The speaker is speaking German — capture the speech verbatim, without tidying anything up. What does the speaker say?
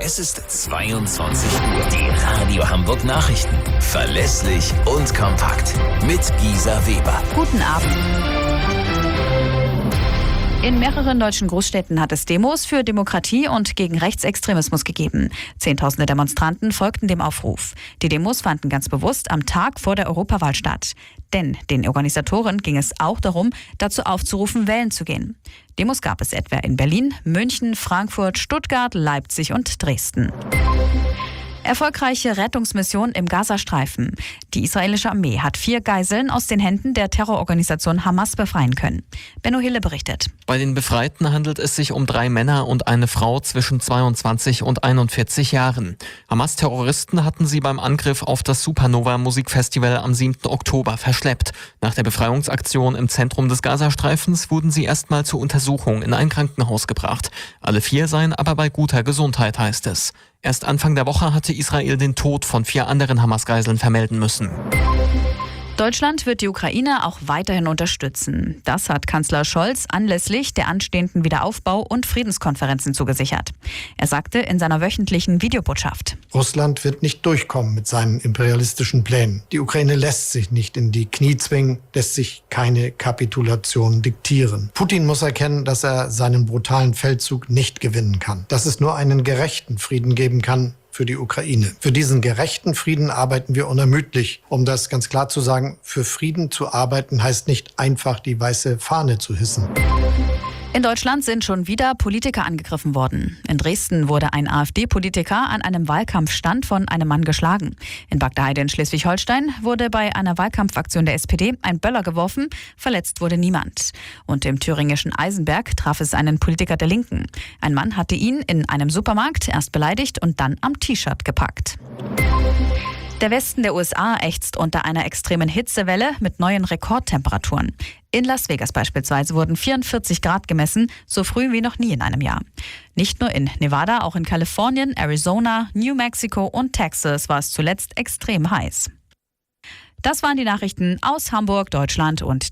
Es ist zweiundzwanzig Uhr. Die Radio Hamburg Nachrichten. Verlässlich und kompakt. Mit Gisa Weber. Guten Abend. In mehreren deutschen Großstädten hat es Demos für Demokratie und gegen Rechtsextremismus gegeben. Zehntausende Demonstranten folgten dem Aufruf. Die Demos fanden ganz bewusst am Tag vor der Europawahl statt. Denn den Organisatoren ging es auch darum, dazu aufzurufen, wählen zu gehen. Demos gab es etwa in Berlin, München, Frankfurt, Stuttgart, Leipzig und Dresden. Erfolgreiche Rettungsmission im Gazastreifen. Die israelische Armee hat vier Geiseln aus den Händen der Terrororganisation Hamas befreien können. Benno Hille berichtet. Bei den Befreiten handelt es sich um drei Männer und eine Frau zwischen zweiundzwanzig und einundvierzig Jahren. Hamas-Terroristen hatten sie beim Angriff auf das Supernova-Musikfestival am siebten Oktober verschleppt. Nach der Befreiungsaktion im Zentrum des Gazastreifens wurden sie erstmal zur Untersuchung in ein Krankenhaus gebracht. Alle vier seien aber bei guter Gesundheit, heißt es. Erst Anfang der Woche hatte Israel den Tod von vier anderen Hamas-Geiseln vermelden müssen. Deutschland wird die Ukraine auch weiterhin unterstützen. Das hat Kanzler Scholz anlässlich der anstehenden Wiederaufbau- und Friedenskonferenzen zugesichert. Er sagte in seiner wöchentlichen Videobotschaft: Russland wird nicht durchkommen mit seinen imperialistischen Plänen. Die Ukraine lässt sich nicht in die Knie zwingen, lässt sich keine Kapitulation diktieren. Putin muss erkennen, dass er seinen brutalen Feldzug nicht gewinnen kann. Dass es nur einen gerechten Frieden geben kann für die Ukraine. Für diesen gerechten Frieden arbeiten wir unermüdlich. Um das ganz klar zu sagen, für Frieden zu arbeiten heißt nicht einfach die weiße Fahne zu hissen. In Deutschland sind schon wieder Politiker angegriffen worden. In Dresden wurde ein AfD-Politiker an einem Wahlkampfstand von einem Mann geschlagen. In Bagdad in Schleswig-Holstein wurde bei einer Wahlkampfaktion der S P D ein Böller geworfen, verletzt wurde niemand. Und im thüringischen Eisenberg traf es einen Politiker der Linken. Ein Mann hatte ihn in einem Supermarkt erst beleidigt und dann am T-Shirt gepackt. Der Westen der U S A ächzt unter einer extremen Hitzewelle mit neuen Rekordtemperaturen. In Las Vegas beispielsweise wurden vierundvierzig Grad gemessen, so früh wie noch nie in einem Jahr. Nicht nur in Nevada, auch in Kalifornien, Arizona, New Mexico und Texas war es zuletzt extrem heiß. Das waren die Nachrichten aus Hamburg, Deutschland und